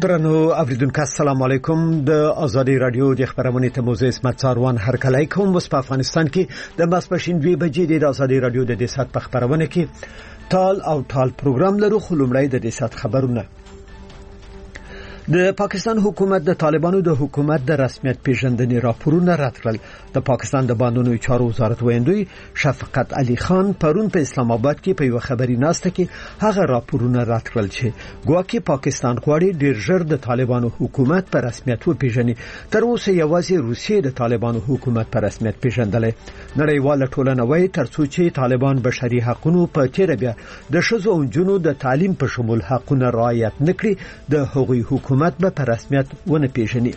درنو اوریدونکو السلام علیکم د ازادي رادیو د خبرونې ته موزه اسمت څاروان هر کله کوم په افغانستان کې د ماسپښین 2 بجې د ازادي رادیو د دسات په خبرونه کې ټال او ټال پروګرام لرو خلومړی د دسات خبرونه د پاکستان حکومت د طالبانو د حکومت د رسمیت پیژندنې راپورونه رد کړل. د پاکستان د باندونو چارو وزارت ویندوی شفقت علي خان پرون په اسلام آباد کې په یو خبري ناسته کې هغه راپورونه رد کړل چې ګواکې پاکستان غواړي ډیر ژر د طالبانو حکومت په رسمیت وپیژني. تر اوسه یوازې روسیې د طالبانو حکومت په رسمیت پیژندلې. نړیواله ټولنه وايي ترڅو چې طالبان بشري حقوقو په تیر بیا د شذو او جنو د تعلیم په شمول حقونه رعایت نکړي د هغوی حکومت په رسمیت ونه پیژني.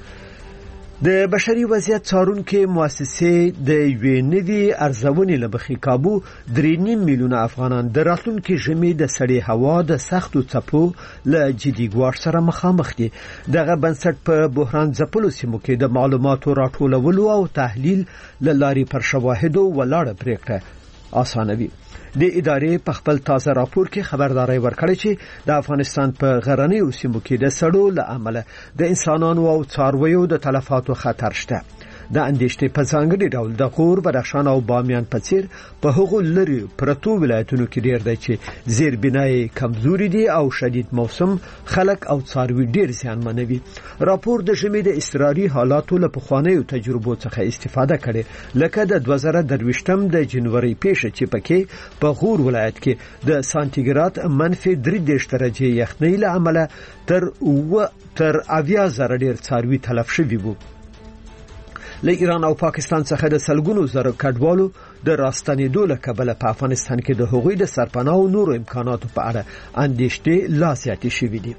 د بشري وضعیت څارونکو مؤسسې د یونیوي ارزونې لبخي کابو 3.5 میلیونه افغانان د راتلونکي ژمي د سړې هوا د سختو څپو له جدي ګواښ سره مخامخ دي. دغه بنسټ په بحران ځپلو سیمو کې د معلوماتو راټولولو او تحلیل لاري پر شواهدو ولاړه پریکړه آسانوي. د ادارې په خپل تازه راپور کې خبرداري ورکړې چې د افغانستان په غرنیو سیمو کې د سړو له امله د انسانانو او څارویو د تلفاتو خطر شته. د اندېشتې په ځانګړي ډول د غور، بدخشان او بامیان په څیر په هغو لري پرتو ولایتونو کې ډیر دی چې زیربنای کمزوري دي او شدید موسم خلک او څاروي ډیر زیانمنوي. راپور د ژمي د اضطراري حالاتو له پخوانیو تجربو څخه استفاده کړي، لکه د 2023 د جنوري پیښه چې پکې په غور ولایت کې د سانتیګراد -3 درجه یخنۍ له امله تر 80,000 ډیر څاروي تلف شوي وو. له ایران او پاکستان څخه د سلګونو زره کډوالو د راستنېدو له کبله په افغانستان کې د هغوی د سرپناه او نورو امکاناتو په اړه اندېښنې لا زیاتې شوې دي.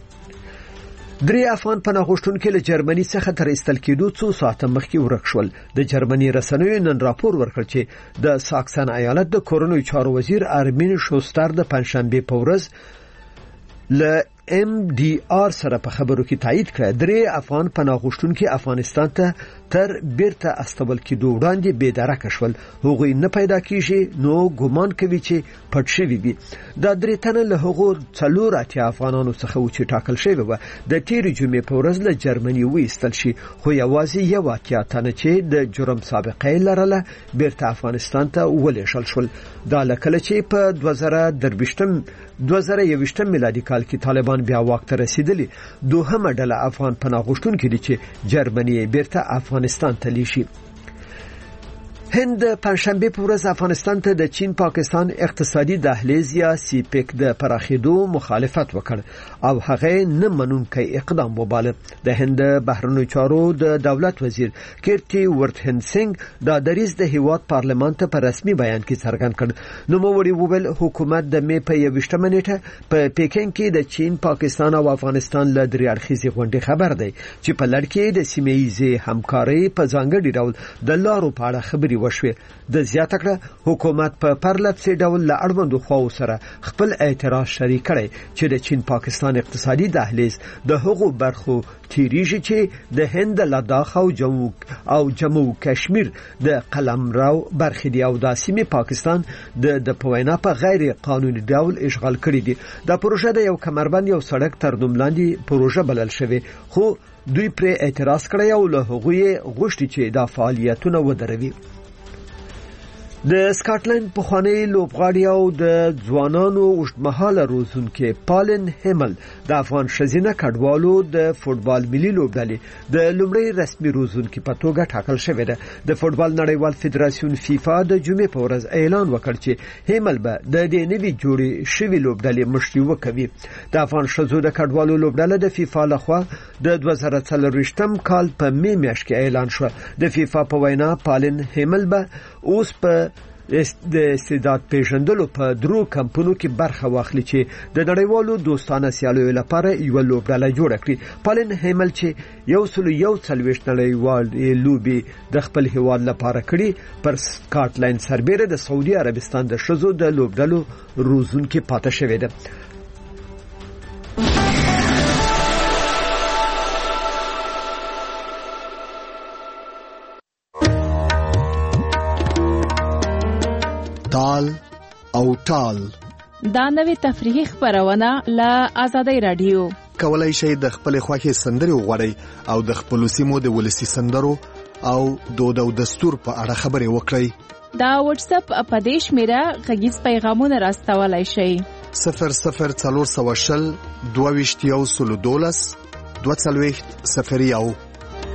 3 افغان پناه غوښتونکي له جرمني څخه تر ایستل کېدو 2 ساعته مخکې ورک شول. د جرمني رسنیو نن راپور ورکړ چې د ساکسن ایالت د کورونو چارو وزیر ارمین شوستر د پنځشنبه په ورځ له MDR سره په خبرو کې تایید کړ 3 افغان پناه غوښتونکي افغانستان ته تر بیرته استول کېدو وړاندې بې درکه شول. هغوی نه پیدا کیږي نو ګومان کوي چې پټ شوي وي. دا 3 تنه له هغو 4 افغانانو څخه و چې ټاکل شوی و د تیرې جمعې په ورځ له جرمني وایستل شي، خو یوازې یو تنه چې د جرم سابقه لرله بیرته افغانستان ته ولېږل شول. دا لکه چې په 2021 میلادي کال کې طالبان بیا واک ته رسیدلی. دوهمه ډله افغان پناه غوښتونکي دي چې جرمني بیرته افغانستان ته لیشي. هند پنځشنبه په ورځ افغانستان ته د چین پاکستان اقتصادي دهلیز یا سیپیک د پراخېدو مخالفت وکړ او هغه نه منونکی اقدام وباله. د هند بهرنیو چارو د دولت وزیر کیرتی ورتهن سنگ دا دریز د هیواد پارلمان ته په رسمي بیان کې څرګند کړ. نو موړي وویل حکومت د می په 21 نیټه په پیکینګ کې د چین، پاکستان او افغانستان له درې اړخیزې غونډې خبر دی چې په لړ کې د سیمه‌ییزې همکارۍ په ځانګړي ډول د لارو په اړه خبري وشوه. د زیاته کړه حکومت په پرلپسې ډول له اړوندو خواو سره خپل اعتراض شریک کړي چې د چین پاکستان اقتصادي دهلیز د هغو برخو تیریږي چې د هند، لداخ او جموں کشمیر د قلمرو برخې دي او د سیمې پاکستان د پوینا په غیر قانوني ډول اشغال کړي دي. دا پروژه د یو کمربند یو سړک تر نوم لاندې پروژه بلل شوی، خو دوی پر اعتراض کړی او له هغوی غوښتي چې دا فعالیتونه ودروي. د سکاټلند پخوانی لوبغاړی او د ځوانانو اوږدمهاله روزونکي پالن هیمل د افغان ښځینه کډوالو د فوټبال ملي لوبډلې د لومړی رسمي روزونکي په توګه ټاکل شوې ده. د فوټبال نړیوال فدراسیون فیفا د جمعې په ورځ اعلان وکړ چې هیمل به د دې نوي جوړې شوې لوبډلې مشري وکوي. د افغان ښځو د کډوالو لوبډله د فیفا لخوا د 2024 کال په می میاشت کې اعلان شو. د فیفا په وینا پالن هیمل به اوس په د استعداد پیژندلو په 3 کمپونو کې برخه واخلي چې د نړیوالو دوستانه سیالیو لپاره یو لوبډله جوړه کړي. پالن هیمل چې 141 نړیوال لوبي د خپل هیواد لپاره کړي پر سکاټلند سربېره د سعودي عربستان د ښځو د لوبډلو روزونکي پاتې شوې ده. ټال او ټال دا نوې تفریحي خبرونه له آزادۍ رادیو. کولای شئ د خپل خوښې سندرې وغواړئ او د خپل سیمو د ولسی سندرو او دود او دستور په اړه خبرې وکړئ. دا واتس اپ اپدیش میرا غږیز پیغامونه راستولای شئ. 00420 22 22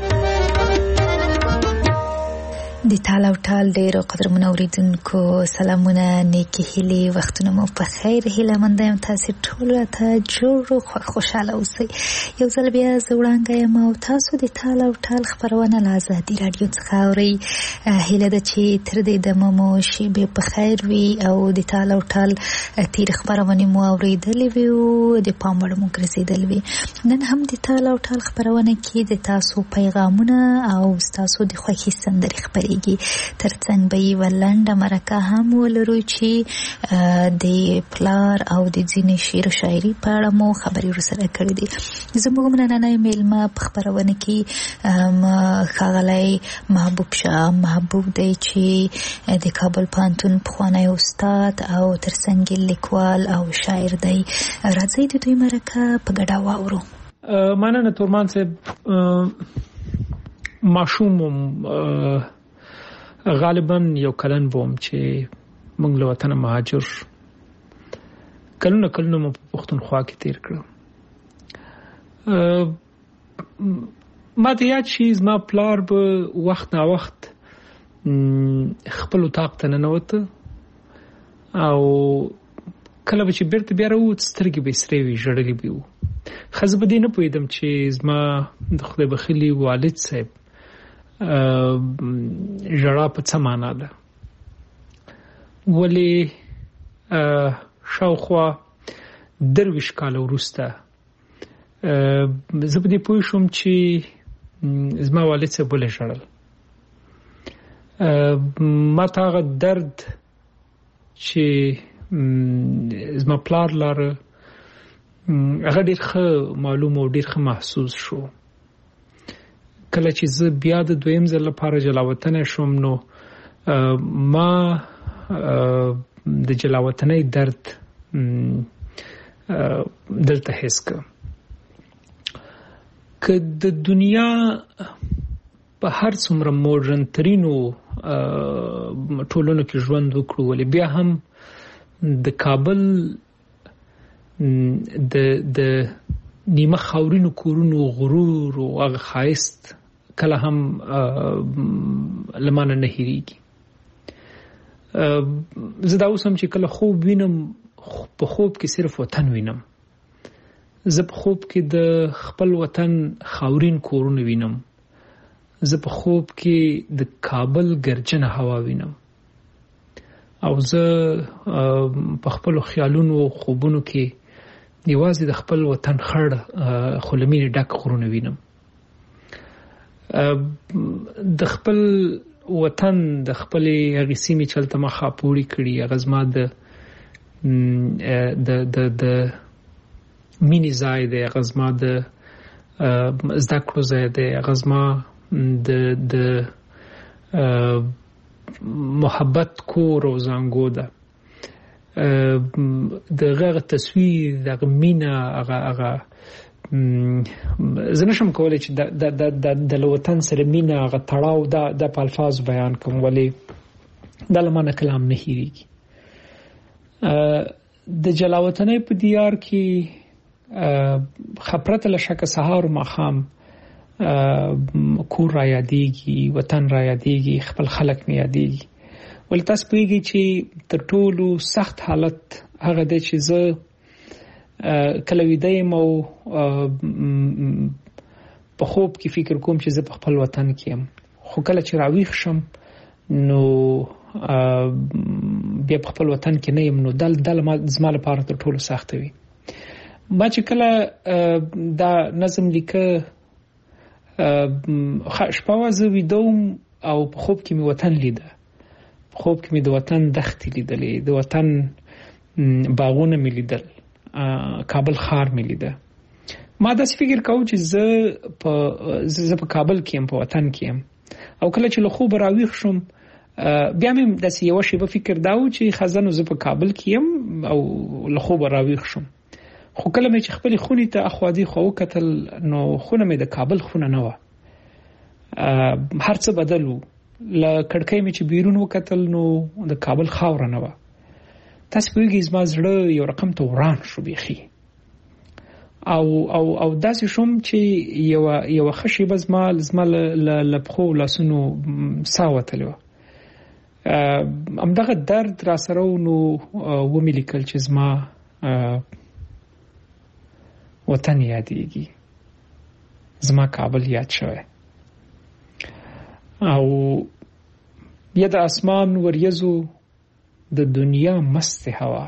د تاله او ټال ډیرو قدرمنو اوریدونکو سلامونه، نیکی هیلې، وختونه مو په خیر. هیله مند یم تاسو ټول ته جوړ او خوشاله اوسئ. یو ځل بیا زه وړاندې یم او تاسو د تاله او ټال خبرونه له ازادي راډیو څخه اورئ. هیله ده چې تر دې دمه مو شیبې په خیر وي او د تاله او ټال تیر خبرونه مو اوریدلې وي او د پام وړ مو ګرځېدلې وي. نن هم د تاله او ټال خبرونه کې د تاسو پیغامونه او تاسو د خوښي سندرې خبرې ترڅنګ به یې ولنډه مرکه هم ولرو چې د پلار او د ځینې شعر و شاعري په اړه مو خبرې ورسره کړې دي. زموږ نننی میلمه په خپرونه کې ښاغلی محبوب شاه محبوب دی چې د کابل پوهنتون پخوانی استاد او ترڅنګ لیکوال او شاعر دی. راځئ د دوی مرکه په ګډه واورو. مننه تورمان صاحب. ماشوم غالبا یو کلن بوم چې موږ له وطن مهاجر کلونه مو په پښتونخوا کې تیر کړو. ما ته یاد شي زما پلار به وخت نا وخت خپل اتاق ته ننوته او کله به چې بیرته بیا راووت سترګې به سرې وي، ژړلې به وو. خو زه په دې نه پوهېدم چې زما د خدای بخښلي والد صاحب ژړا په څه معنا ده. ولې شاوخوا 23 کال وروسته زه په دې پوه شوم چې زما والد صاحب ولې ژړل. ما ته هغه درد چې زما پلار لاره هغه ډېر ښه معلوم او ډېر ښه محسوس شو. کله چې زه بیا د دویم ځل لپاره جلاوطنۍ شوم نو ما د جلاوطنۍ درد دلته حس کړ. که د دنیا په هر څومره مډرن ترینو ټولنو کې ژوند وکړو ولې بیا هم د کابل د نیمه خاورینو کورونو غرور او هغه ښایست کله هم لمانه نه هېرېږي. زه دا اوس هم چې کله خوب وینم په خوب کې صرف وطن وینم. زه په خوب کې د خپل وطن خاورین کورونه وینم. زه په خوب کې د کابل ګرجنه هوا وینم او زه په خپل خیالونو او خوبونو کې یوازې د خپل وطن خړ خلمینې ډک غرونه وینم. د خپل وطن د خپلې هغې سیمې چې هلته ما خاپوړي کړي هغه زما د مینې ځای دی، هغه زما د زده کړو ځای دی، هغه زما د محبت کور او زانګو ده. دغه تصویر دغه مینه هغه زه نشم کولای چې د وطن سره مینه هغه تړاو د په الفاظ بیان کوم ولې دا لمانه کلام نه هېرېږي. د جلاوطنۍ په دیار کې خپرته له شکه سهار و ماښام کور را یادېږي، وطن را یادېږي، خپل خلک مې یادېږي. ولې تاسو پوهېږئ چې تر ټولو سخت حالت هغه دی چې زه کله ویده یم او په خوب کې فکر کوم چې زه په خپل وطن کې یم، خو کله چې راویښ شم نو بیا په خپل وطن کې نه یم. نو دا زما لپاره تر ټولو سخته وي. ما چې کله دا نظم لیکه شپه وه زه ویده وم او په خوب کې مې وطن لیده. په خوب کې مې د وطن دښتې لیدلې، د وطن باغونه مې لیدل، کابل ښار مې لیده. ما داسې فکر کوم چې زه په کابل کې یم، په وطن کې یم. او کله چې له خوبه راویښ شوم بیا مې داسې یوه شیبه فکر دا و چې خزانو زه په کابل کې یم او له خوبه راویښ شوم. خو کله مې چې خپل خونی ته اخوادي خو کتل نو خونه مې د کابل خونه نه و. هر څه بدلو. ل کړکۍ مې چې بیرون وکتل نو د کابل خاور نه و. تاسو پیږي زما زړه یو رقم ته وران شو بيخي. او داسې شوم چې یو خشي بزما لپخو لاسونو ساوتلو. امدغه درد را سره نو و مې لیکل چې زما وطن یادېږي، زما کابل یاد شوی او یا د اسمان وریځو د دنیا مست هوا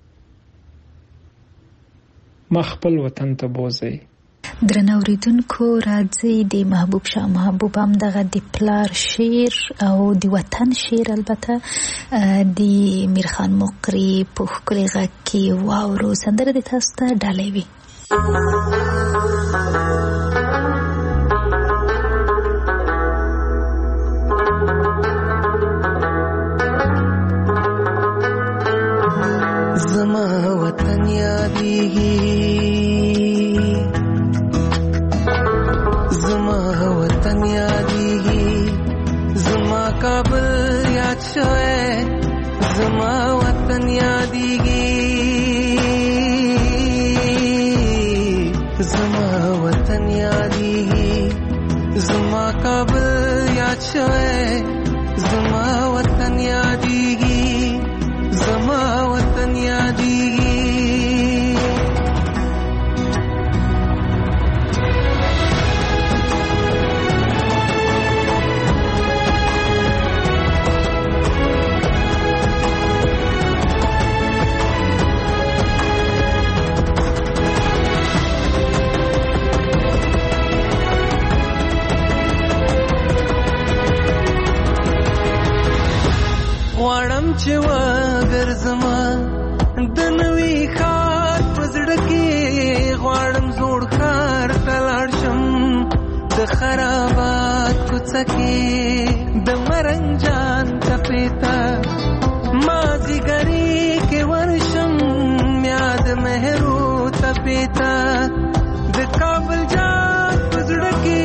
ما خپل وطن ته بوزي. درنه اوریدونکو راځي د محبوب شاه محبوب هم دغه د پلار شعر او د وطن شعر البته د میرخان مقری په ښکلي غږ کې واورو. سندره د تاسو ته ډالۍ وي. زما وطن یادېږي، زما وطن یادېږي، زما کابل یاد شوی، زما وطن یادېږي، زما وطن یادېږي، زما کابل یاد شوی، زما وطن یادېږي، زما وطن یادېږي. غواړم چې وګرځمه د نوي ښار په زړه کې، غواړم زوړ ښار ته لاړ شم د خرابات کوڅه کې، د مرنګ جان ټپې ته مازیګري کې ورشم، یاد مهرو تپې ته د کابل جان په زړه کې.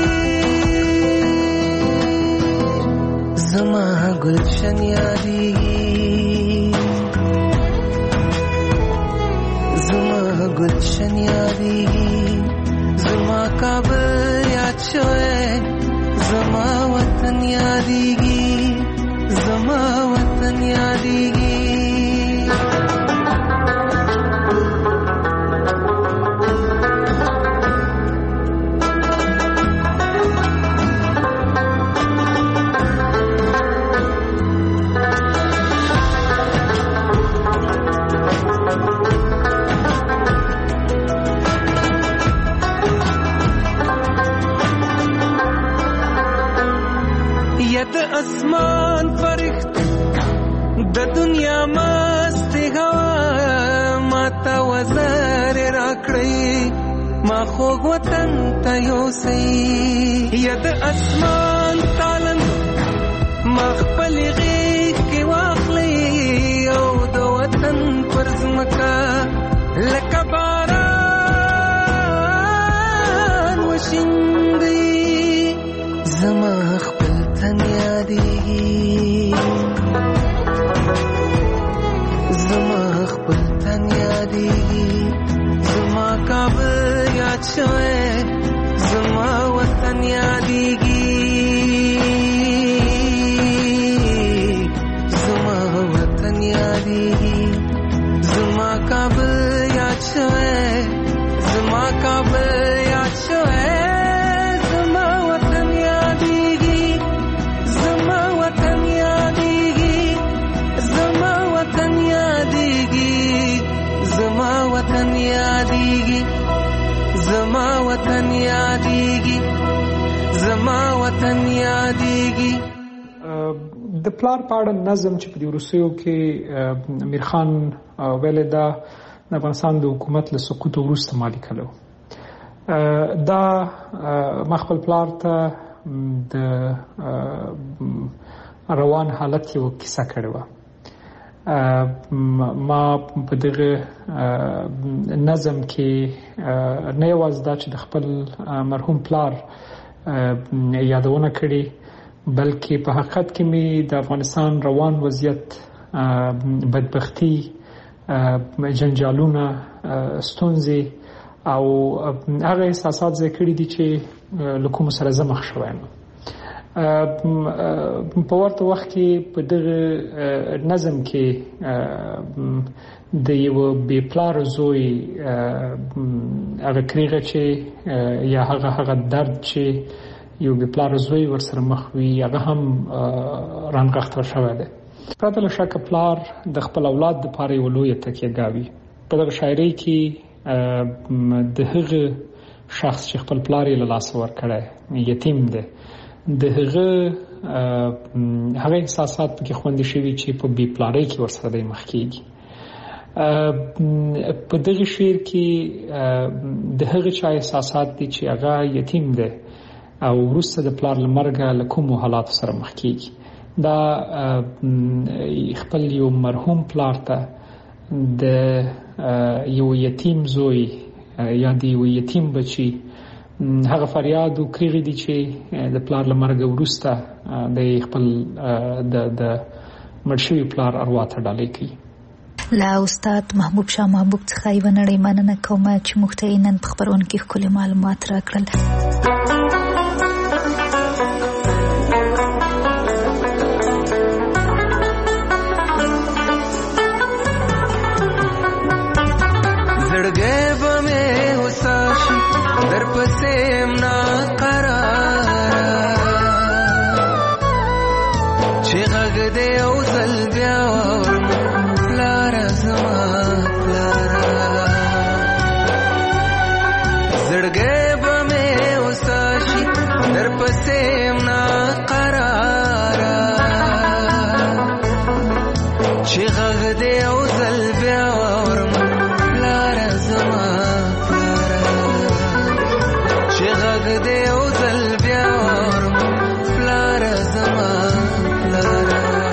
زما گلشن یادېږي، زما گلشن یادېږي، زما کابل یاد شوی، زما وطن یادېږي، زما وطن یادېږي. د اسمان فرښت د دنیا مست هوا ماته وزر راکړی، ما خوږ وطن ته یوسئ. یا د اسمان تالند ما خپل غیږ کې واخلئ او د وطن پر ځمکه لکه باران وشیندئ. زما خپل تن یادېږي، زما خپل تن یادېږي، زما کابل یاد شوی، زما وطن یادېږي، زما وطن یادېږي، زما کابل یاد شوی، زما کابل یاد شوی، زما وطن یادېږي، زما وطن یادېږي، زما وطن یادېږي، زما وطن یادېږي، زما وطن یادېږي، زما وطن یادېږي. د پلار پاړه نظم چې په دې روسیو کې میرخان ویل دا د افغانستان د حکومت له سقوط وروسته مالی کړو. دا مخبل پلار ته د روان حالت یو کیسه کړې و. ما په دغه نظم کې نه یوازې دا چې د خپل مرحوم پلار یادونه کړې بلکې په حقیقت کې می د افغانستان روان وضعیت بدبختی جنجالونه ستونزې او هغه احساسات ذکر دي چې لکه سره زمخ شوم په ورته وخت کې په دغه نظم کې د یو بې پلار زوی هغه کریغه چې یا هغه درد چې یو بې پلار زوی ورسره مخ وي هغه هم رانغښتل شوی دی. پرته له شکه پلار د خپل اولاد لپاره یو لوی تکیه گاوي. په دغه شاعرۍ کې د هغه شخص چې خپل پلار یې له لاسه ورکړی یتیم دی د هغه احساسات پکې خوندې شوي چې په بې پلارۍ کې ورسره دی مخ کېږي. په دغه شعر کې د هغه چا احساسات دي چې هغه یتیم دی او وروسته د پلار له مرګه له کومو حالاتو سره مخ کېږي. دا خپل یو مرحوم پلار ته د یو یتیم زوی یا د یو یتیم بچي هغه فریاد او کریغې دي چې د پلار له مرګه وروسته د خپل د مرشوي پلار اروا ته ډالۍ کوي. لا استاد محبوب شاه محبوب څخه یې ونړۍ مننه کوم چې موږ ته نن په خبرونه کې ښکلي معلومات راکړل. در پسیم نا قرار چه غگ دے او زل بیاور پلارا زما پلارا زڑگے بمے اوساشی در پسیم نا قرار چه غگ دے او زل بیاور پلارا زما دے او زل بیاور پلار زما پلار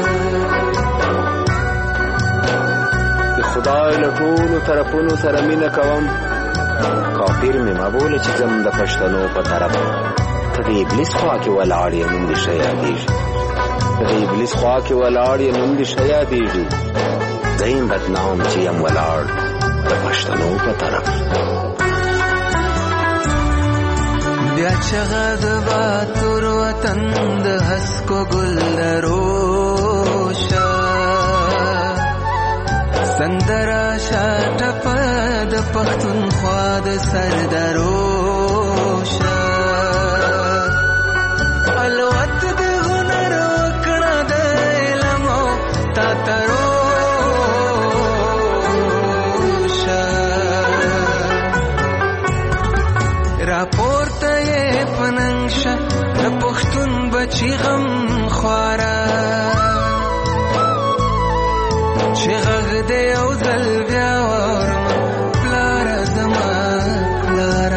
خدای له ټولو طرفونو سره مینه کوم کافر مې مبول چې زم د پښتنو په طرف ته د ابلیس خوا کې ولاړ یې نوم دې شیادېږي د ابلیس خوا کې ولاړ یې نوم دې شیادېږي زین بدنام چې یم ولاړ د پښتنو په طرف بیا چغه د باتور وطن د هسکو ګل دروشا سندرا شاټپ د پښتونخوا د سردروشا الوت د هنر وکړه د علم تا تروشا راپورته پننګشه د پښتون بچی غم خواره چې غږ دې او زل بیا ورم پلار زما پلار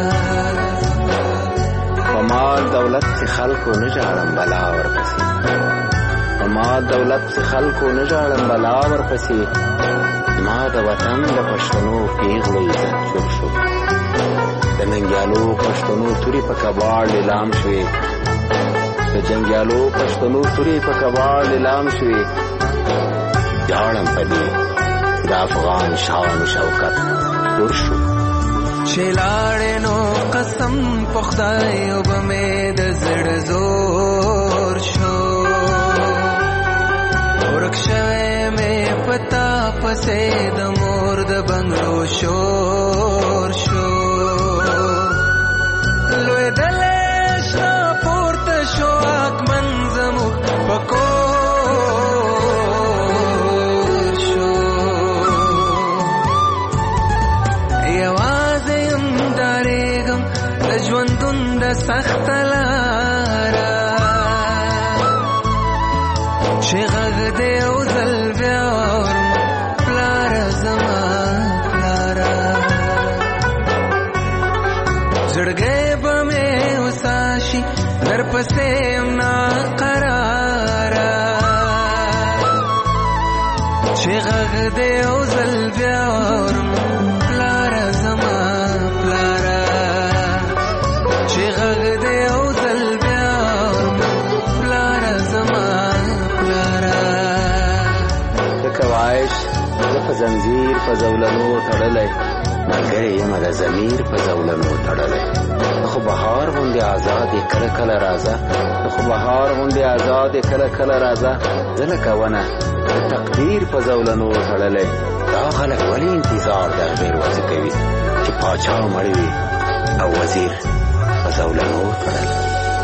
په مال دولت چې خلکو نه ژاړم بلا ورپسې په مال دولت چې خلکو نه ژاړم بلا ورپسې ما د وطن د پښتنو پیغلو عزت جوړ شو د ننګیالو پښتنو توري په کباړ لیلام شوې د جنګیالو پښتنو توري په کباړ لیلام شوې جاړم په دې د افغان شان شوکت جوړ شو چې لاړې نو قسم په خدای وبمې د زړه زور شو ورک شوی مې پتا پسې د مور د بنګلو شور شو لوی دلشنا پورته شو اکمن زموږ پکور شو یوازې یم ډارېږم د ژوندون د سخت لاره چې غږ دې او زل بیا ورم پلاره زما پلاره زړګی به مې وساشي در پسې یم ناقراره چې غږ دې او ځل بیا اورم پلاره زما پلاره چې غږ دې او ځل بیا اورم پلاره زما پلاره لکه وایش زه په زنځیر په زولنو تړلی ملګری یم د ضمیر په زولنو تړلی خو بهار غوندې آزاد یې کله کله راځه خو بهار غوندې آزاد یې کله کله راځه زه لکه ونه د تقدیر په زولنو تړلی دا خلک ولې انتظار د غیر وځه کوي چې پاچا مړ وي او وزیر په زولنو تړلی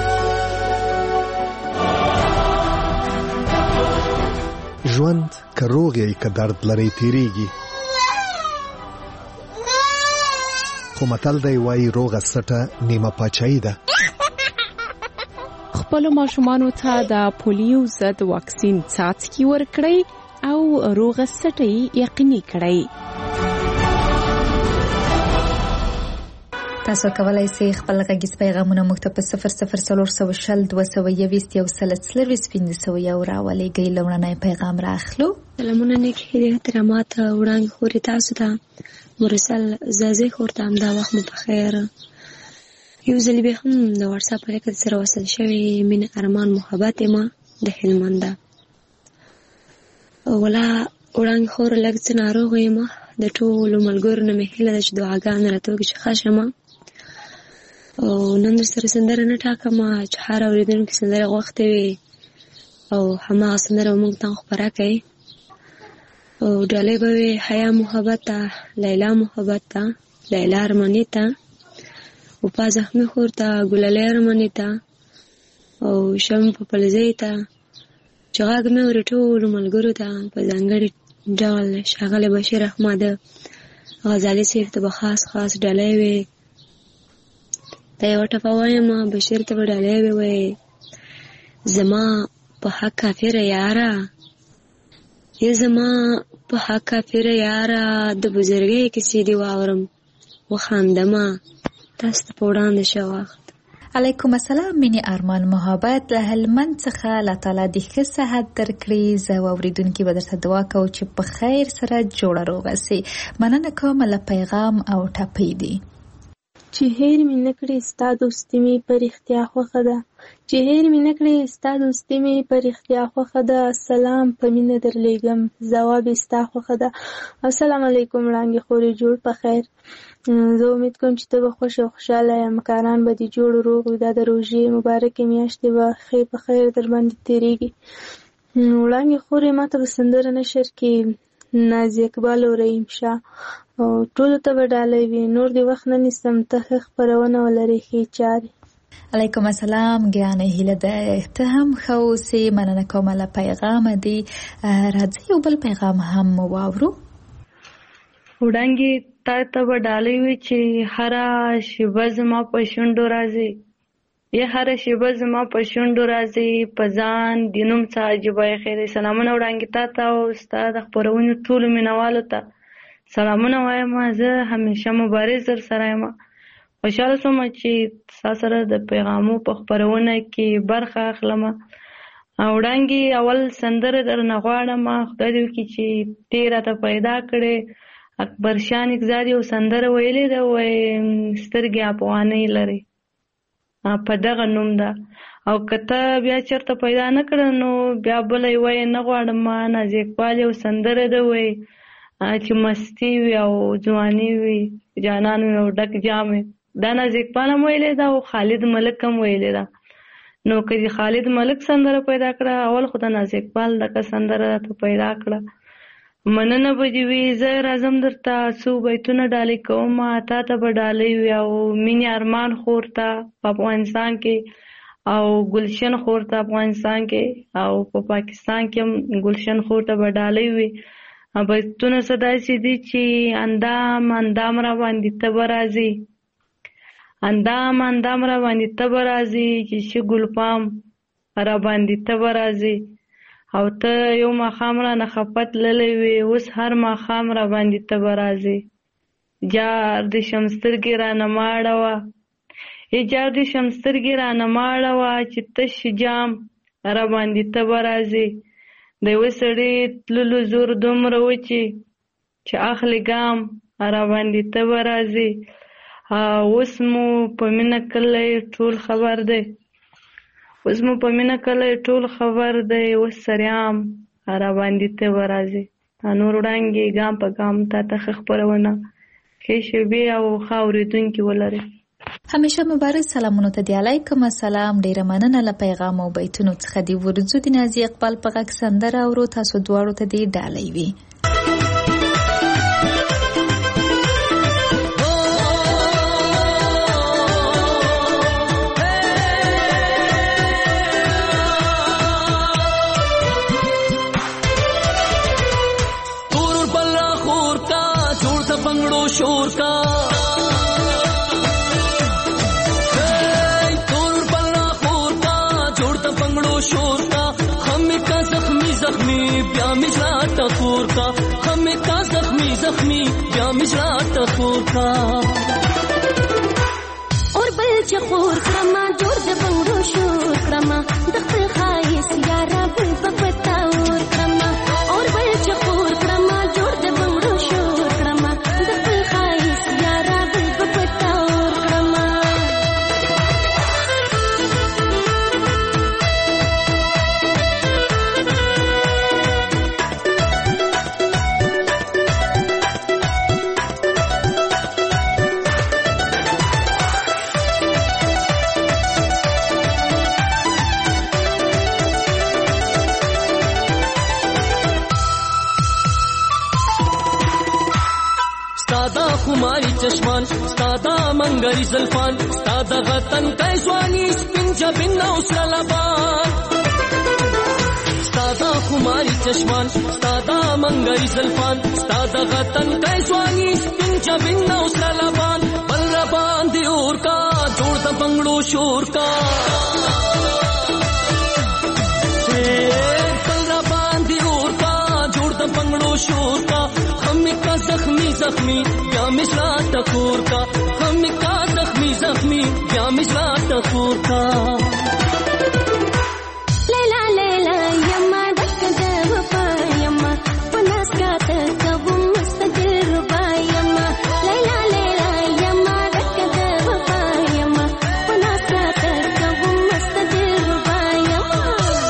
ژوند که روغ یې که درد لري تیریږي خو متل دی وایي روغه سټه نیمه پاچاهي ده. خپلو ماشومانو ته د پولیو ضد واکسین څاڅکي ورکړئ او روغه سټه یقیني کړئ. تاسو کولای شئ خپل غږیز پیغامونه موږ ته په 004002015 راولېږئ. لومړنی پیغام راخلو. سلامونه نیک هیلې احترامات وړاندې خورې تاسو ته مرسل زازې خور ته همدا وخت مو په خیر. یو ځل بیا هم د واتساپ په لیکه سره وصل شوی مینه ارمان محبت ما د هلمند ولا وړاندې خور لږ څه ناروغه یم. د ټولو ملګرو نه مې هیله ده چې دعاګانې راته وکړي چې ښه شم. او نن در سره سندره نه ټاکم چې هر اورېدونکي سندره غوښتې وي او هماغه سندره موږ ته خپره کوي. او ډالۍ به وي حیا محبت ته، لیلا محبت ته، لیلا ارماني ته، وپا زخمي خور ته، ګلالۍ ارماني ته او شم په پلزۍ ته چې غږ مې اوري ټولو ملګرو ته په ځانګړي ډول ښاغلی بشیر احمد غزالي صاحب ته به خاص ډالۍ وي. دا یوه ټپه وایم بشیر ته به ډالۍ وي زما په حق کافره یاره یا زما په حق کافره یاره د بزرګۍ کیسې دې واورم وخاندمه تاسو ته په وړاندې شه وخت. علیکم السلام مینې ارمان محبت له هلمند څخه الله تعالی دې ښه صحت درکړي. زه واورېدونکي به درته دعا کوو چې په خیر سره جوړه روغه سي. مننه کوم له پیغام او ټپې دي. چې هیر مې نه کړې ستا دوستي مې په رښتیا خوښه ده، چې هیر مې نه کړې ستا دوستي مې په رښتیا خوښه ده، سلام په مینه درلیږم ځواب یې ستا خوښه ده. السلام علیکم وړانګې خورې جوړ په خیر. زه امید کوم چې ته به خوښ او خوشحاله یې، مکاران به دې جوړ روغ وي. دا د روژې مبارکې میاشتې به ښې په خیر در باندې تېرېږي. وړانګې خورې ما ته به سندره نشر کې نازي اقبال او رحیم شاه او ټولو ته به ډالۍ وي. نور دې وخت نه نیسم، ته ښه خپرونه ولرې ښې چارې. علیکم السلام ګرانه هیله ده ته هم ښه اوسې. مننه کوم له پیغامه دي. راځئ یو بل پیغام هم واورو. وړانګې تا ته به ډالۍ وي چې هره شیبه زما په شونډو راځي، یا هره شیبه زما په شونډو راځي، په ځان د نوم څه عجیبه خیرې. سلامونه وړانګې تا ته او ستا د خپرونې ټولو مینوالو ته سلامونه وایم. زه همیشه مبارز در سره یم. خوشحاله شوم چې ستا سره د پیغامو په خپرونه کې برخه اخلم. وړانګې اول سندره درنه غواړم، خدای دې وکړي چې ته راته پیدا کړې. اکبر شاه نګزار یو سندره ویلې ده، وایي سترګې افغانۍ لري، په دغه نوم ده. او که ته بیا چېرته پیدا نه کړه نو بیا بله یې وایي نه غواړم. نازي اقبال یو سندره ده، وایي چې مستی وي او ځواني وي، جانان وي او ډک جام وي. دا نازي اقبال هم ویلې ده او خالد ملک هم ویلې ده. نو که دې خالد ملک سندره پیدا کړه، اول خو د نازي اقبال دغه سندره ته پیدا کړه. مننه به دې وي. زه راځم درته څو بیتونه ډالۍ کوم، تا ته به ډالۍ وي او مینې ارمان خور ته په افغانستان کې او ګلشن خور ته افغانستان کې او په پاکستان کې هم ګلشن خور ته به ډالۍ وي. بیتونه څه داسې دي چې اندام اندام را باندې ته به راځي، اندام اندام را باندې ته به راځي، چې شي ګلپام را باندې ته به راځي. او ته یو ماښام را نه خفه تللی وې، اوس هر ماښام را باندې ته به راځې. جار د شمسترګې را نه مه اړوه، جار د شمسترګې را نه مه اړوه، چې تش جام را باندې ته به راځې. د یوه سړي تللو زور دومره و چې اخلي ګام را باندې تبه راځي. اوس مو په مینه کلی ټول خبر دی، اوس مو په مینه کلی ټول خبر دی، اوس سریام را باندې تبه راځي. نور وړانګې ګام په ګام تا ته ښه خپرونه ښې شیبې او ښه اورېدونکي ولرئ. همیشه مبارک. سلامونو ته دی. علیکم السلام. ډیره مننه له پیغام او بیتونو څخه. دی ورځو د نازي اقبال په غږ سندره اورو. تاسو دواړو ته دی ډالۍ وي. शोर का तोर बल्ला खोर का जोड़ता पंगड़ो शोर का हमें का जख्मी जख्मी प्या मिश्रा टकोर का हमें का जख्मी जख्मी प्या मिश्रा टकोर का और बल चकोर क्रमा जोड़ दे पंगड़ो शोर क्रमा दखल खाइस यारा बुल पपता और क्रमा और बल चकोर क्रमा जोड़ दे पंगड़ो शोर क्रमा खुमारी चश्मान स्तादा मंगरी जल्फान स्तादा गतन कैसवानी स्पिन जबिन नौसला लबान स्तादा खुमारी चश्मान स्तादा मंगरी जल्फान स्तादा गतन कैसवानी स्पिन जबिन नौसला लबान बलरबान दियोर का जोड़ द बंगड़ो शोर का बलरबान दियोर का जोड़ द बंगड़ो शोर का हमें का जख्मी जख्मी या मिश्रा टकोर का हमें का जख्मी जख्मी या मिश्रा टकोर का लैला लैला यम्मा दक दवपा यम्मा पुनस का तकबु मुस्तदिल रुबा यम्मा लैला लैला यम्मा दक दवपा यम्मा पुनस का तकबु मुस्तदिल रुबा यम्मा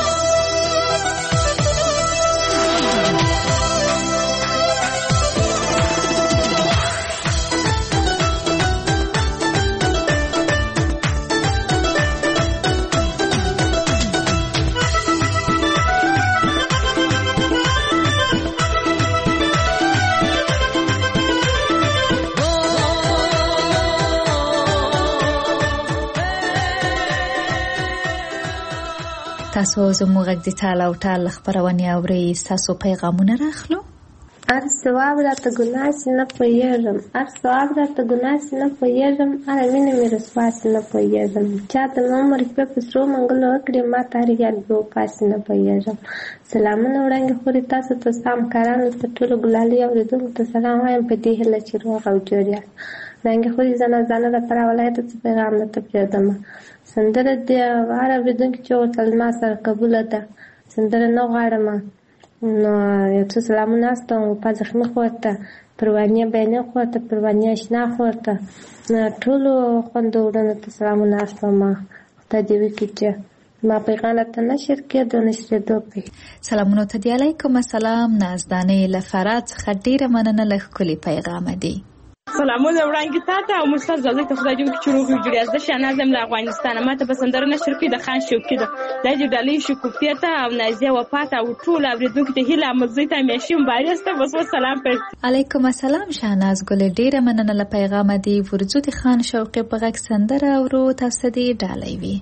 تاسو زموږ غږ د ټال او ټال خبرونه اورئ. تاسو پیغامونه راخلو. ار ثواب راته ګناه نه پوهېږم، ار ثواب راته ګناه نه پوهېږم، ار مینه مې رسوا نه پوهېږم. چا ته عمر په پسرو منګل وکړي ما تاریخ به پاس نه پوهېږم. سلامونه وړاندې خوري تاسو ته سام کارانو ته ټول ګلالي اوریدونکو ته سلام وایم په دې هله چې روغ او جوړ یاست. رنګ خوري زنه د پر ولایت څخه پیغام نه ته پردم. سندره د واره اوریدونکو چې ورته ما سره قبول ده. سندره نو غواړم نو یو څه سلامونه استم په ځخمه خوته پروانیه بینه خوته پروانیه شنا خوته ټول خوندورونه ته سلامونه استم ته دی وکړه ما پیغام ته نشر کړه نشر دوپی. سلامونه ته دی. علیکم السلام. نازدانه لفرات خډیره مننه له کلی پیغام دی. سلامونه وړاندې تاسو او مستر زازي ته خدای دې چې روغ جوړ یاست. شنازم له افغانستان ماته پسندره نشر کې د خان شوقي ده د جدالي شکوفیه ته او نازیه وفات او ټول اوریدونکو ته هیله مزي ته مېشم بایسته بس سلام پر. علیکم السلام. شهناز ګل ډیره مننه له پیغام دی. ورځو د خان شوقي په غږ سندره اورو. تاسو دې ډالۍ وي.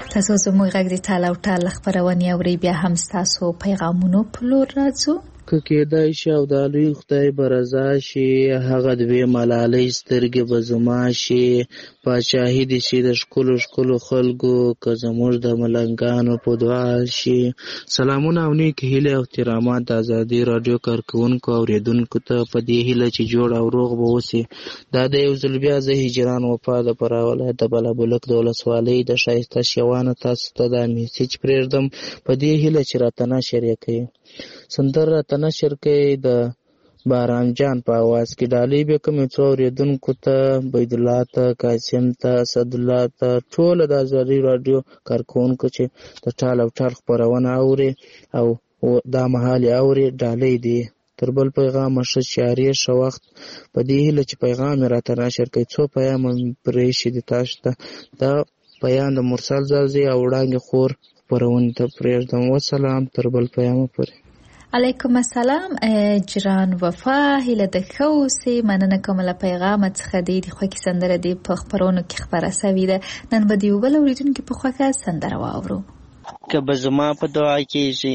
تاسو زموږ غږ د ټال او ټال خبرونه اوري بیا هم تاسو پیغامونو په لور راځو که کېدای شي او د لوی خدای به رضا شي هغه دوی ملالۍ سترګې به زما شي پاچاهي دې شي د ښکلو ښکلو خلکو که زموږ د ملنګانو په دعا شي. سلامونه او نیک هیلې او احترامات د ازادي راډیو کارکوونکو اورېدونکو ته په دې هیله چې جوړ او روغ به اوسي. دا د یو ځل بیا زه هجران وفا د فراه ولایت د بلابلک د ولسوالۍ د ښایسته شیوانه تاسو ته دا میسیج پرېږدم په دې هیله چې راته نشر یې کوي. سندره راته نشر کوي د باران جان په اواز کې ډالۍ به کومې څو اورېدونکو ته بيدالله ته قاسم ته اسدالله ته ټوله د ازادي راډیو کارکوونکو چې د ټال او ټال خپرونه اوري او دا مهال اوري ډالۍ دي. تر بل پیغام ښه چارې ښه وخت په دې هیله چې پیغام راته نشر کوي. څو پیغام پرې شي د تاسو ته دا پیغام د مرسل زازي او وړاندې خور خپرونه ته پرېږدم. وسلام تر بل پیغام پورې. علیکم السلام جران وفا هیله د خوسي مننه کوم له پیغام څخه د خوکي سندره دی په خبرونو کې خبره سوي ده نن به دی وبل اوریدونکو په خوکه سندره واورو. کبه زما په دعا کېږي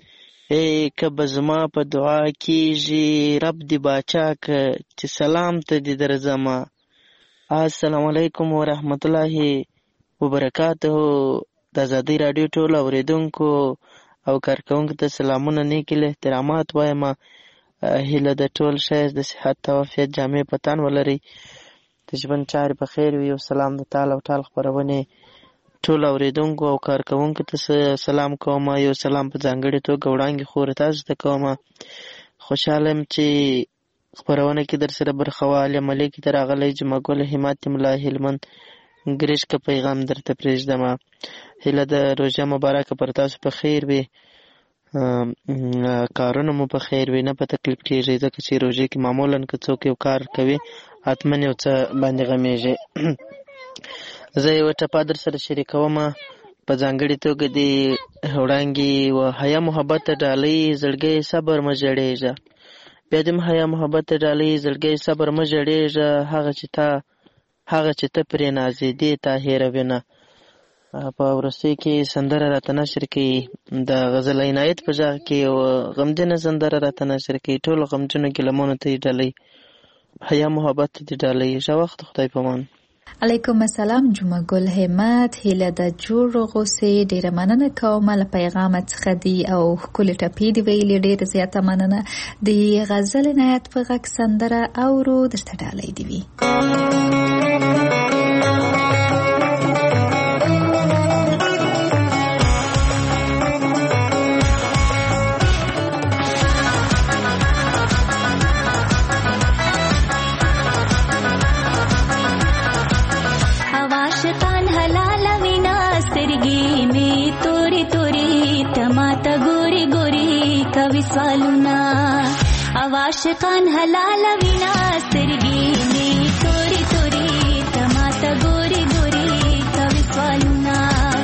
کبه زما په دعا کېږي رب دی باچا که چې سلام ته دی درځما. السلام علیکم ورحمت الله وبرکاته. د ازادي راډیو ټول اوریدونکو او کارکوونکو ته سلامونه نیک احترامات وایم. هیله د ټول شایز د صحت او عافیت جامع پتان ولري د ژوند چارې په خیر وي. او سلام د ټال او ټال خبرونه ټول اوریدونکو او کارکوونکو ته سلام کوم. یو سلام په ځانګړي توګه وړاندې خور تاسو ته کوم. خوشاله یم چې خبرونه کې در سره برخواله ملک تر اغلی جمع ګل همت ملا هلمند ګریش کا پیغام درته پرېږدم. هیله د روژه مبارکه پر تاسو په خیر وي کارونه مو په خیر وي نه په تکلیف کېږئ ځکه چې روژې کې معمولا که څوک یو کار کوي حتما یو څه باندې غمیږي. زه یوه ټپه در سره شریکوم په ځانګړې توګه د وړانګې و حیا محبت ډالۍ زړګی صبر مه ژړېږه بیا د حیا محبت ډالۍ زړګی صبر مه ژړېږه هغه چې ته پرې نازېدې تا هېروې نه. په وروستۍ کې سندره راته نشر کوي د غزل عنایت په غږ کې یو غمجنه سندره راته نشر کوي. ټولو غمجنو ګیلمونو ته یې ډالۍ حیا محبت ته دې ډالۍ. ښه وخت خدای پامان. علیکم السلام جمعه ګل همت هیله د جوړ غوسې ډیره مننه کوم له پیغام څخه دی او ښکلې ټپې دی ویلې ډیره زیاته مننه. د غزل عنایت په غږ سندره اورو درته ډالۍ دی وي. سوالونه عاشقان حلال وینا سترګې می توري توري تماته ګوري ګوري کوي سوالونه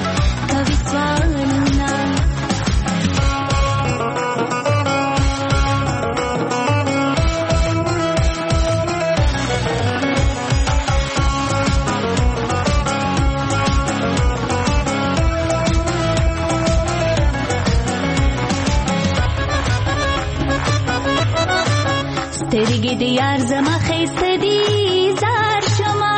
سترګې د یار زما خیسته دي زار شما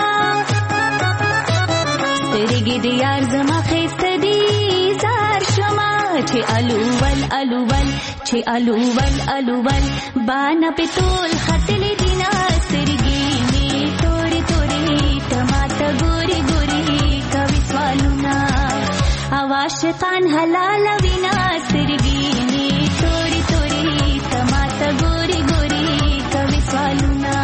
سترګې د یار زما خیسته دي زار شما چې الوول الوول چې الوول الوول بانا په تول خطلې دینا سترګې می توري توري تماته ګوري ګوري کوي سوالونه عاشقان حلال وینا سترګې می توري توري تماته ګوري ګوري کوي سوالونه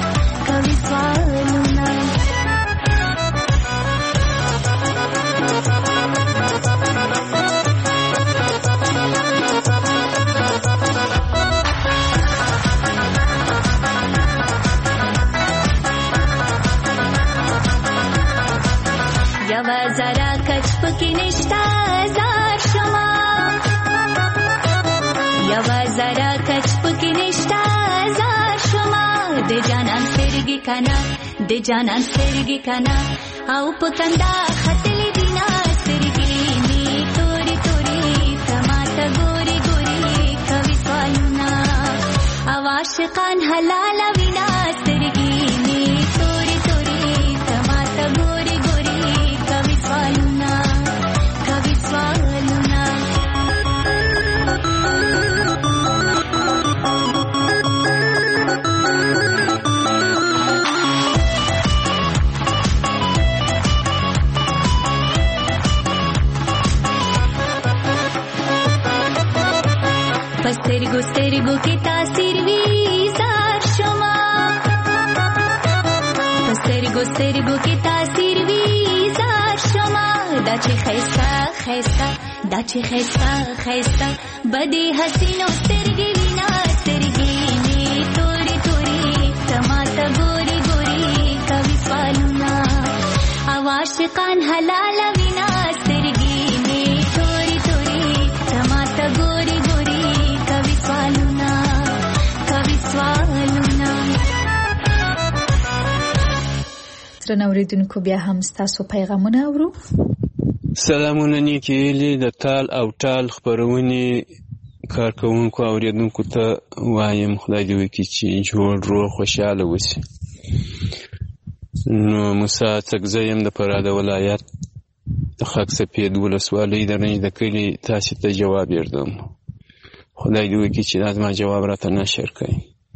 یوا زرا کچ پکې نشتا زار شما یوا زرا کچ پکې نشتا زار شما د جانان سترګې کنا د جانان سترګې کنا او پکندا خطلې دینا سترګې عاشقان حلال وینا سترګې می توري توري تماته ګوري ګوري کوي سوالونه سترګو سترګو کې تاثیر وی زار شما سترګو سترګو کې تاثیر وی زار شما دا چې خیستا خیستا دا چې خیستا خیستا بدی حسینو سترګې وینا سترګې می توري توري تماته ګوري ګوري کوي سوالونه او عاشقان حلال وینا سترګې می توري توري تماته ګوري درنو اوریدونکو بیا هم ستاسو پیغامونه اورو. سلامونه نیکی هیلې د تال او ټال خپرونې کارکوونکو اوریدونکو ته وایم خدای دې وکړي چې جوړ روغ خوشحاله اوسي. نو موسی څکزی یم د فراه د ولایت د خاک سپید ولسوالۍ د رنج د کلي تاسې ته جواب یردم. خدای دې وکړي چې دا زما جواب راته نشر کړي.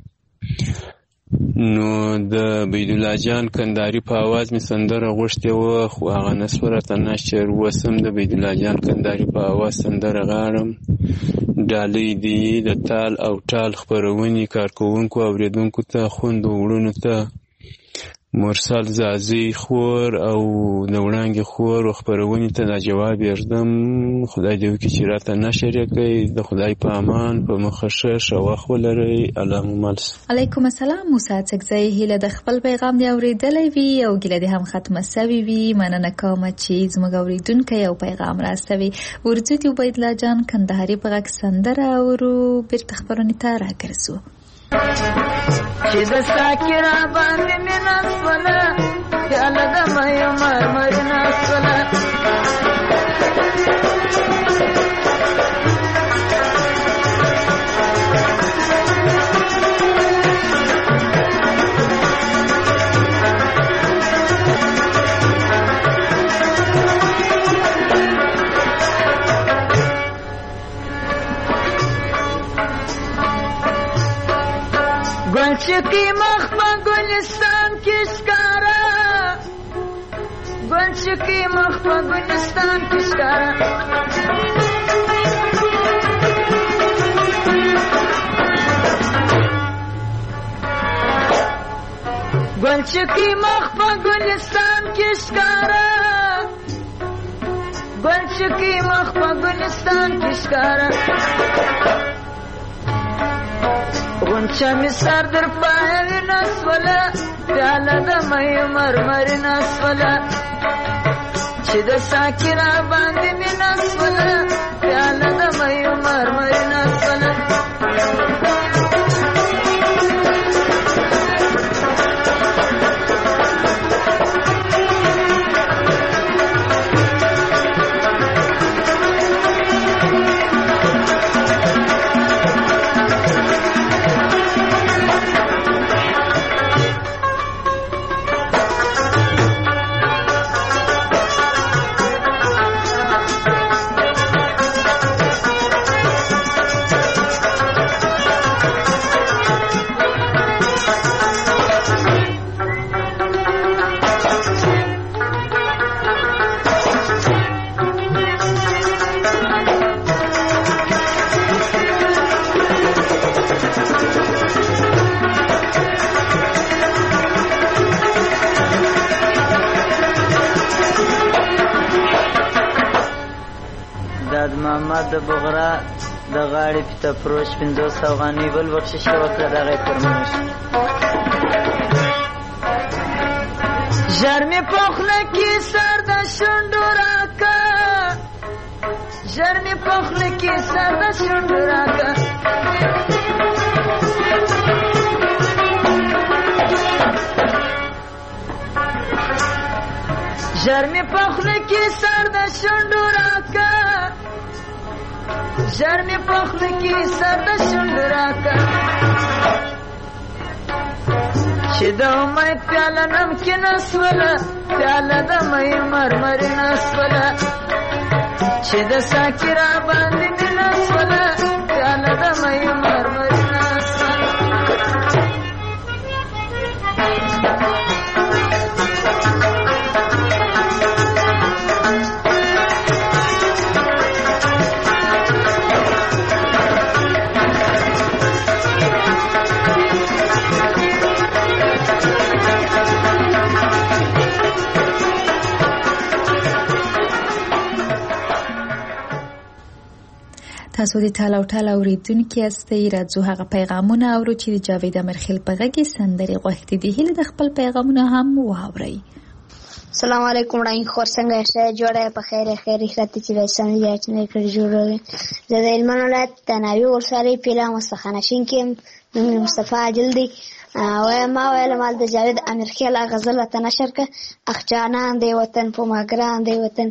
نو د بیدالله جان کندهاري په اواز مې سندره غوښتې وه خو هغه نسوه راته نشر. اوس هم د بیدالله جان کندهاري په اواز سندره غاړم. ډالۍ دې د تال او ټال خپرونې کارکوونکو اوریدونکو ته خویندو وروڼو ته مرسل زازي خور او د وړانګې خور خپرونې ته دا جواب یردم. خدای دې وکړي چې راته نشر یې کړئ. د خدای په امان په مخه ښه ښه وخت ولرئ. الله مو مل شه. علیکم السلام. موسی څکزی هیله د خپل پیغام دې اورېدلی وي او ګیله دې هم ختمه سوې وي. مننه کومه چې زموږ اورېدونکی یو پیغام راستوي. ورځو دې عبیدالله جان کندهاري په غږ سندره اورو. بیرته خپرونې ته راګرځو. چې د ساکرا باندې مینا سوله پیاله د مې مرمرنا سوله گلچکی مخ په گلستان کې ښکارا گلچکی مخ په گلستان کې ښکارا گلچکی مخ په گلستان کې ښکارا گلچکی مخ په گلستان کې ښکارا غنچه می سر در پایوی نسوله پیاله د مې مرمري نسوله چې د ساکرا باندې می نسوله پیاله د مې مرمري نسوله د بغرا د غاړې په تفروش 500 افغانۍ بل بخشش وکړه دغه فرمایش ژرمې پخله کې سر د شونډو راکا ژرمې پخله کې سر د شونډو راکا ژرمې پخله کې سر د شونډو راکا ژرمې پخله کې سر د شونډو راکا چې د امید پیاله نمکین اسوله پیاله د مې مرمرین اسوله چې د ساکي را باندې مین اسوله پیاله د مې مرمرین اسوله تاسو د ټال او ټال اوریدونکو یاستئ. راځو هغه پیغامونه اورو چې د جاوید امرخیل په غږ کې سندرې غوښتي دي. هیله د خپل پیغامونه هم واورئ. السلام علیکم وړاندې خور څنګه یې جوړه په خیر خیریت چې وسان یې چې نه کړی جوړه زه د هلمند ولایت تناوي ورسره پیلا مستخانشین کې مصطفی عادل دی او ما ویل مال د جاوید امرخیل غزل ته نشر ک اخجانان دی وطن په ماګران دی وطن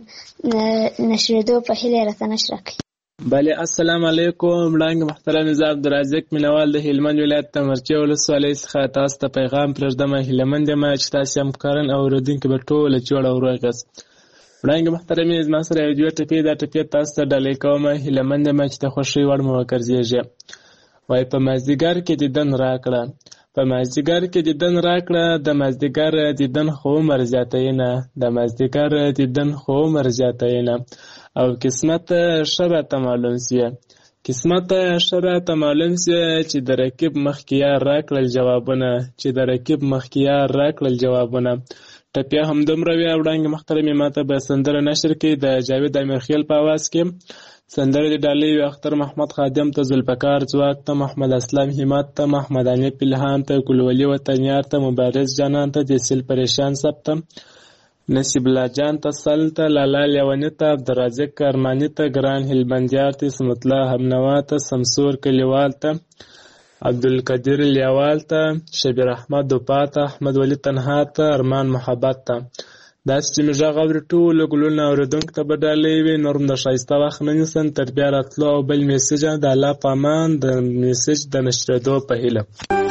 نشریدو په هیله راته نشر کړ. بله السلام علیکم وړاندې محترم نظام عبدالرزاق مینوال د هلمند ولایت تمرچه ولسوالۍ څخه تاسو ته پیغام پرېږدم. هیلهمند یم چې تاسو هم کارن اورېدونکي به ټوله جوړ او روغ یاست. وړاندې محترمې زما سره یو دوه ټپې دا ټپې تاسو ته ډالۍ کوم. هیلهمند یم چې د خوښۍ وړ مو وګرځېږي. وایي په مازدیګر کې دیدن راکړه په مازدیګر کې دیدن راکړه د مازدیګر دیدن خو عمر زیاتوي نه د مازدیګر دیدن خو عمر زیاتوي نه او قسمت ښه راته معلوم سوه قسمت ښه راته معلوم سوه چې د رقیب مخکې یار راکړل جوابونه چې د رقیب مخکې یار راکړل جوابونه. ټپیا همدومره وي. وړاندې محترمې ماته به سندره نشر کړي د جاوید امیرخیل په اواز کې. سندره د ډالۍ وي اختر محمد خادم ته ذوالفقار ځواک ته محمد اسلام همت ته محمد حنیف الهام ته ګلولي وطنیار ته مبارز جانان ته دیسل پریشان سب ته نصیب الله جان ته سل ته لالا لیونی ته عبدالرزاق ارمانی ته ګران هلمندیار ته اسمت الله همنوا ته سمسور کلیوال ته عبدالقدیر لیوال ته شبیر احمد دوپا ته احمد ولی تنها ته ارمان محبت ته. داسې چې مې غږ اوري ټولو ګلونه اورېدونکو ته به ډالۍ وي. نور هم د ښایسته وخت نه نیسم تر بیا راتلو او بل میسج د الله په امان د میسج د نشرېدو په هیله.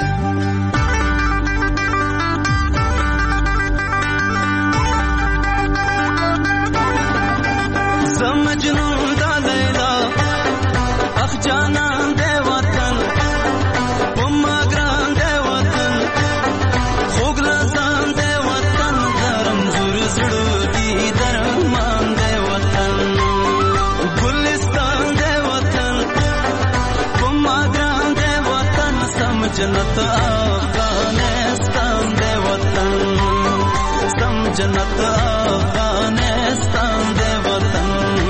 جنت افغانستان دے وطن سم جنت افغانستان دے وطن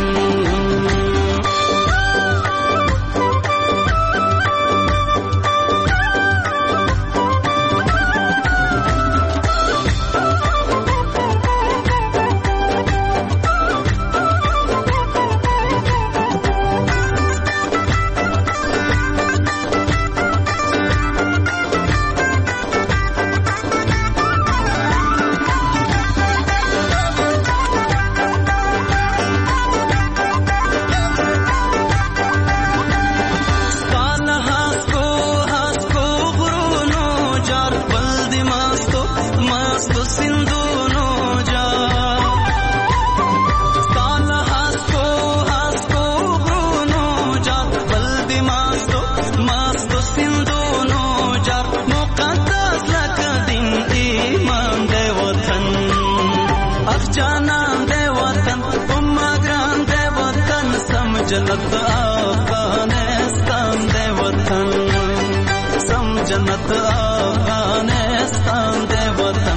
جنت افغانستان دے وطن سم جنت افغانستان دے وطن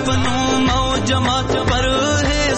پنوم او جماعت پرهیز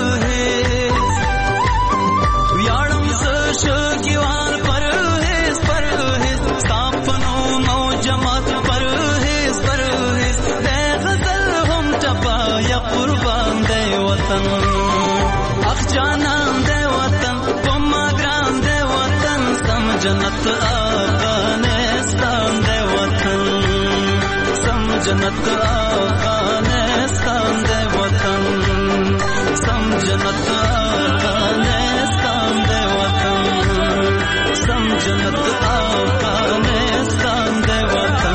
ویاړم زه شګیوال پرهیز ستا پنوم او جماعت پرهیز دی غزل هم ټپه یا قربان دی وطن اخ جانان دی وطن کومه ګران دی وطن سم جنت افغانستان دی وطن سم جنت افغانستان دی وطن سم جنت افغانستان دی وطن سم جنت افغانستان دی وطن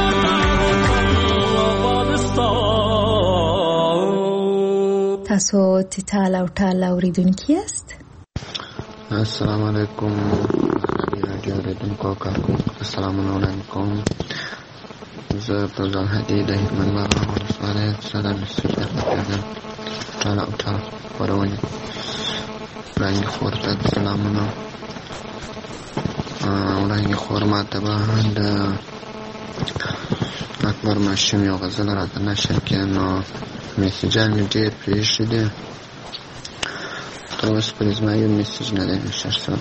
تاسو تیتال او ټال اوریدونکي یاست. السلام علیکم رادیو اوریدونکو کارکونکو سلامونه وړاندې کوم. زه فضل هدي د هلمند بابا ولسوالۍ صدر مسجد درته ټال او ټال خپرونې وړاندې خور ته سلامونه. وړاندې خور ماته به د اکبر ماشوم یو غزل راته نشر کړي نو میسیجان مې ډېر پرېښي دي تر اوسه پورې زما یو میسیج نه دی نشر شوی.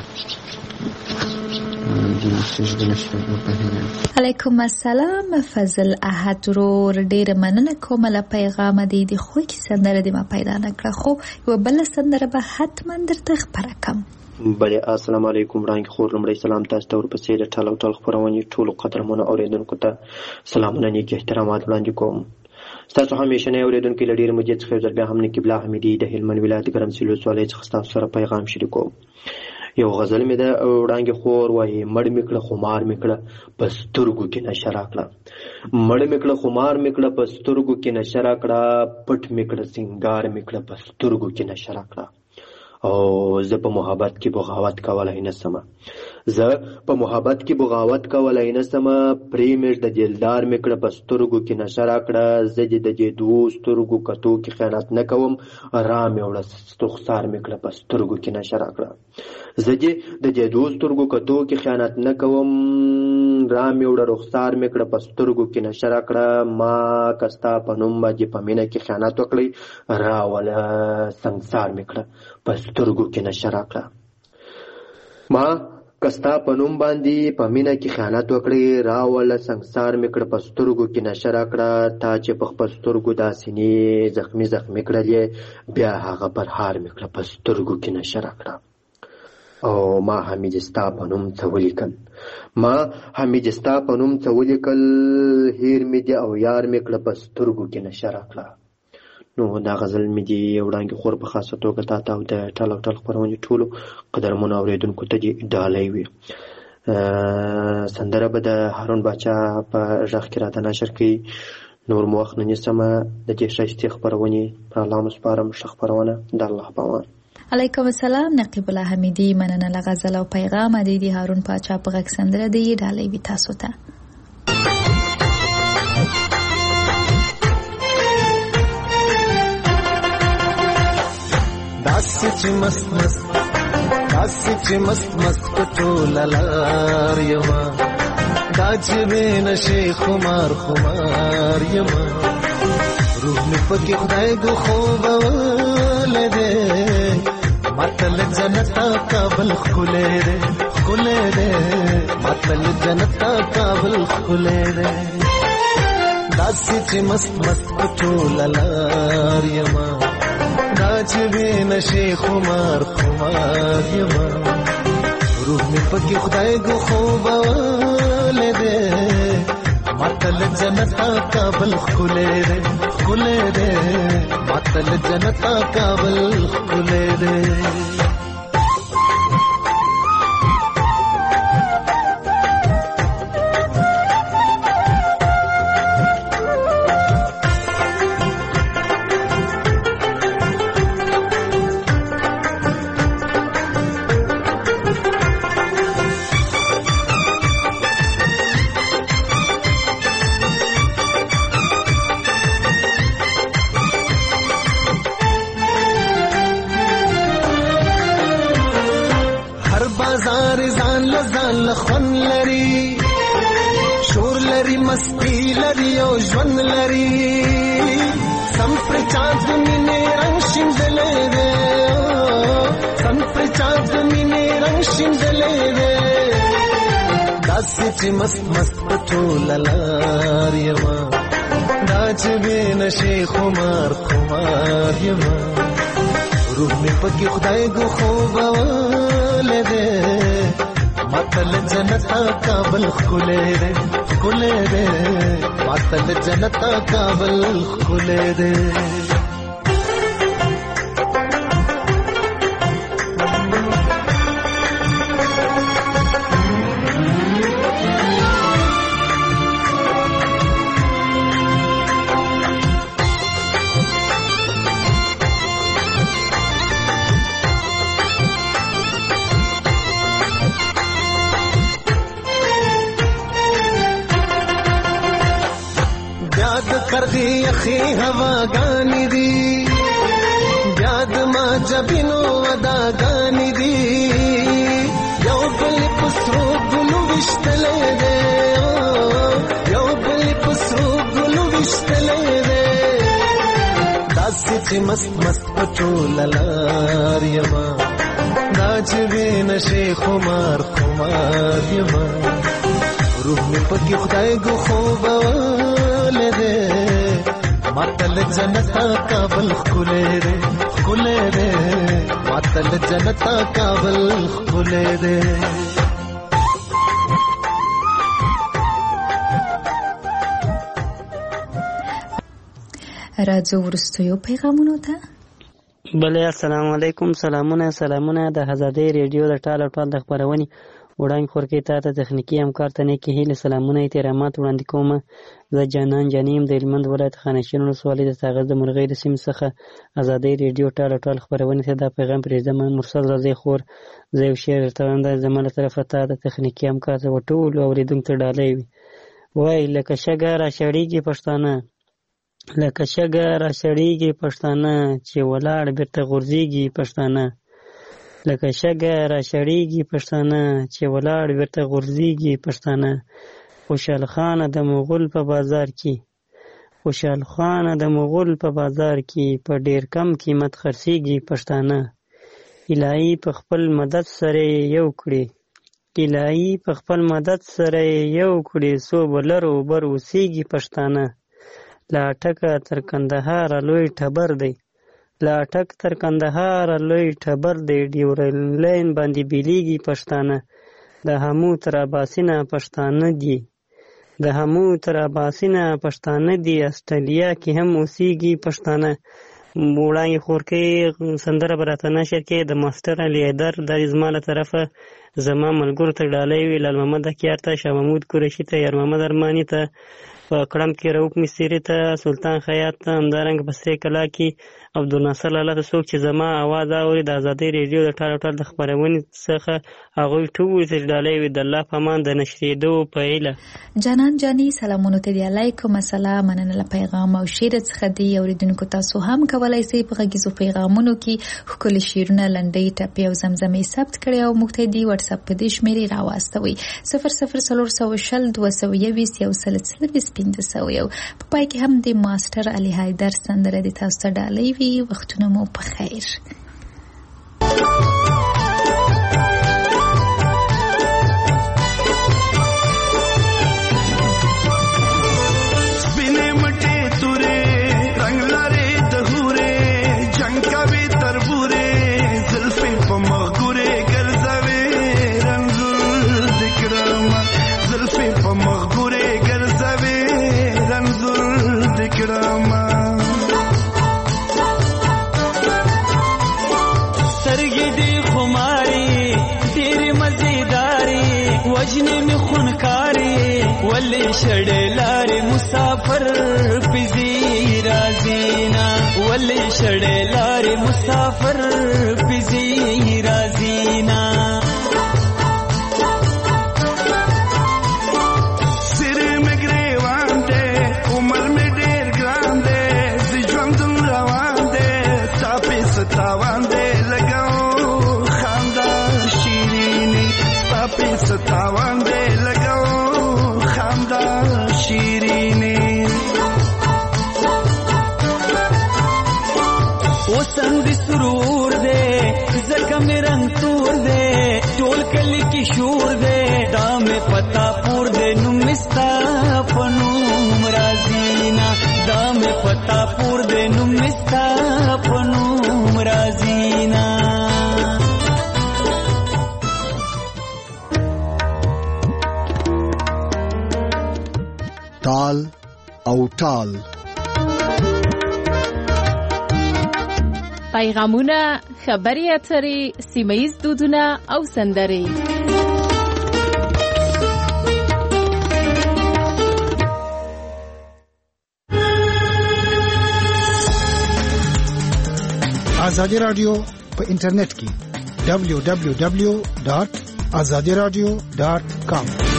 علیکم السلام فضل احد ورور ډیره مننه کوم له پیغام دی د خو کی سندره دی ما پیدا نکړه خو یو بل سندره به حتما درته خبره کوم. بله السلام علیکم وړاندې خور لمړی سلام تاسو ته ورپسې د ټال او ټال خپرونې ټولو قدرمنو اوریدونکو ته سلامونه نیک احترامات وړاندې کوم. ستاسو همیشنی اوریدونکي له ډېرې مودې څخه یو ځل بیا هم نقیب الله حمیدي د هلمند ولایت ګرمسیر ولسوالۍ څخه ستاسو سره پیغام شریکوم. یو غزل مې ده وړاندې خور وایي مړ مې کړه خمار مې کړه په سترګو کې نشه راکړه مړ مې کړه خمار مې کړه په سترګو کې نشه راکړه پټ مې کړه سینګار مې کړه په سترګو کې نشه راکړه او زه په محبت کې بغاوت کولی نه سمه زه په محبت کې بغاوت کولی نه سمه پرېمېږ د دلدار مې کړه په سترګو کې نشه راکړه زه دې د دې دوو سترګو کتو کې خیانت نه کوم را مې وړه رخسار مې کړه په سترګو کې نشه راکړه زه دې د دې دوو سترګو کتو کې خیانت نه کوم را مې وړه رخسار مې کړه په سترګو کې نشه راکړه ما که ستا په نوم باندې په مینه کې خیانت وکړی راوله سنګسار مې کړه په سترګو کې نشه راکړه ما که ستا په نوم باندې په مینه کې خیانت وکړی راوله سنګسار مې کړه په سترګو کې نشه راکړه تا چې په خپل سترګو دا سینې زخمي کړلې بیا هغه پرهار مې کړه په سترګو کې نشه راکړه او ما حمید ستا په نوم څه ولیکل ما حمید ستا په نوم څه ولیکل هیر مې دي او یار مې کړه په سترګو کې نشه راکړه. نو دا غزل مې دی وړاندې خور په خاصه توګه تا ته او د ټال او ټال خپرونې ټولو قدرمنو اوریدونکو ته دې ډالۍ وي. سندره به د هارون باچا په غږ کې راته نشر کړي. نور مو وخت نه نیسمه د دې ښایستې خپرونې په الله مو سپارم. ښه خپرونه د الله په امان. علیکم السلام نقیب الله حمیدي مننه له غزل او پیغام دی هارون باچا په غږ سندره دی ډالۍ وي تاسو ته. داسې چې مست مست ټول لار یما دا چې بین شي خمار یما روح مې پکې خدای دو خوب ولده مطل جنت کابل خله ده مطل جنت کابل خله ده داسې چې مست ټول لار یما چې بین شي خمار یما روح مې پکې خدای دو خوب ولده مطل جنت کابل خله ده مطل جنت کابل خله ده. خون لري شور لري مستی لري او ژوند لري شیندلې وې داسې چې مست مست په ټوله لار یما دا چې بې نشې خمار خمار یما روح مې پکې خدای ګو خوبولی دی ماته له جنته کابل ښکلی دی ښکلی دی ماته له جنته کابل ښکلی دی کرغی اخی هواګانی دی بیا د ما جبینو وداګانی دی یو بل پسرو ګلو وشتلې دی یو بل پسرو ګلو وشتلې دی داسې چې مست مست پټوله لار یما دا چې بې نشې خمار خمار یما روح مې پکې خدای ګو خوبولی دی ماته له جنته کابل ښکلی دی ښکلی دی ماته له جنته کابل ښکلی دی راځو وروستیو پیغامونو ته. بله السلام علیکم. سلامونه د آزادۍ ریډیو د ټال او ټال د خپرونې وړاندې خورکې تا ته تخنیکي همکار ته نیکې هیلې سلامونه احترامات وړاندې کوم. زه جانان جانیم د هلمند ولایت خانشین ولسوالۍ د ساغر د مرغۍ د سیمې څخه آزادۍ ریډیو ټال او ټال خپرونې ته دا پیغام پرېږدم. مرسل رضی خور زه یو شعر درته وایم، دا زما له طرفه تا د تخنیکي همکار ته ټولو اورېدونکو ته ډالۍ وي. وایي لکه شګه راشړېږي پښتانه، لکه شګه راشړېږي پښتانه چې ولاړ بیرته غورځېږي پښتانه، لکه شګه راشړېږي پښتانه چې ولاړ بیرته غورځېږي پښتانه. خوشحال خانه د مغول په بازار کې، خوشحال خانه د مغول په بازار کې په ډېر کم قیمت خرڅېږي پښتانه. الهي په خپل مدد سره یو کړي، الهي په خپل مدد سره یو کړي څو بلر اوبر اوسېږي پښتانه. له اټکه تر کندهار لوی ټبر دی، له اټک تر کندهار لوی ټبر دی، ډیورلاین باندې بیلیږي پښتانه. د همو تر اباسینه پښتانه دي، د همو تر اباسینه پښتانه دي، استرالیا کې هم اوسېږي پښتانه. وړاندې خورکۍ سندره به راته نشر کې د ماسټر علي حیدر دا زما له طرفه زما ملګرو ته ډالۍ وي، لال محمد اکیار ته، شاه محمود قریشي ته، یار محمد ارماني ته، په کړم کې رؤف مستري ته، سلطان خیاط ته، همدارنګه په سرې کلا کې عبدالناصر لاله ته. څوک چې زما اواز اوري د آزادۍ ریډیو د ټال او ټال د خپرونې څخه هغوی ټول ته ډالۍ وي. د الله په امان د نشرېدو په هیله. جانان جاني سلامونه ته دی، علیکم السلام، مننه له پیغام او شعر څخه دی. اوریدونکو تاسو هم کولای شئ په غږیزو پیغامونو کې ښکلي شعرونه، لنډۍ، ټپې او زمزمې ثبت کړئ او موږ ته دې واتساپ په دې شمېرې راواستوئ 00402021 په پای کې هم د ماسټر علي حیدر سندره د تاسو ته ډالۍ وي. وختونه مو په خیر. شړې لارې مسافر پزی رازینا، ولې شړې لارې مسافر پزی رازینا. سر مې ګریوان دې عمر مې ډېر ګران دې زه ژوند روان دې ستاپې ستاوان دې لګاو خندا شیرینې ستاپې ستاوان دې لګاو شیرینی. وسند سرور دے زکا لکه مې رنگ تور دی ټول کلی کې شور دی دا مې پتا پور دی نوم مې ستا په نوم راځي نه دا مې پتا پور دی نوم مې ستا په نوم راځي نه تال او ټال پیغامونه خبري اترې سیمه‌ییز دودونه او سندرې ازادي رادیو په انټرنیټ کې www.azadiradio.com